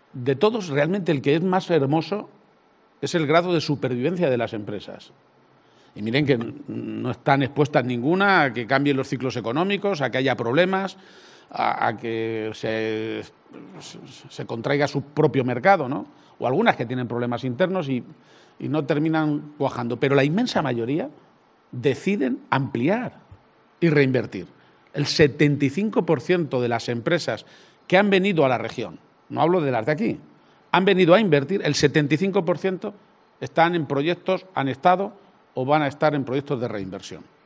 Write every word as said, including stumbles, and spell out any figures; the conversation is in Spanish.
de todos, realmente el que es más hermoso es el grado de supervivencia de las empresas. Y miren que no están expuestas ninguna a que cambien los ciclos económicos, a que haya problemas, a, a que se, se contraiga su propio mercado, ¿no? O algunas que tienen problemas internos y, y no terminan cuajando. Pero la inmensa mayoría deciden ampliar y reinvertir. El setenta y cinco por ciento de las empresas que han venido a la región, no hablo de las de aquí, han venido a invertir, el setenta y cinco por ciento están en proyectos, han estado o van a estar en proyectos de reinversión.